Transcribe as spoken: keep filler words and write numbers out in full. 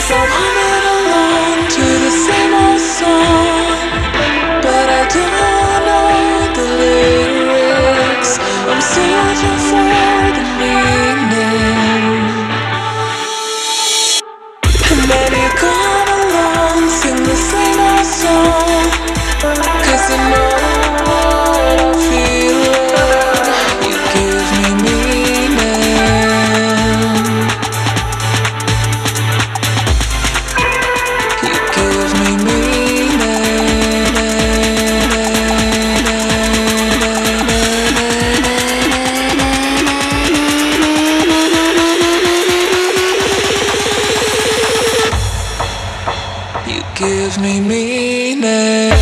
I'm humming along to the same old song, but I don't know the lyrics. I'm searching for the meaning. And then you come along, sing the same old song, 'cause you know what I feel. You give me meaning. You give me meaning. You give me meaning.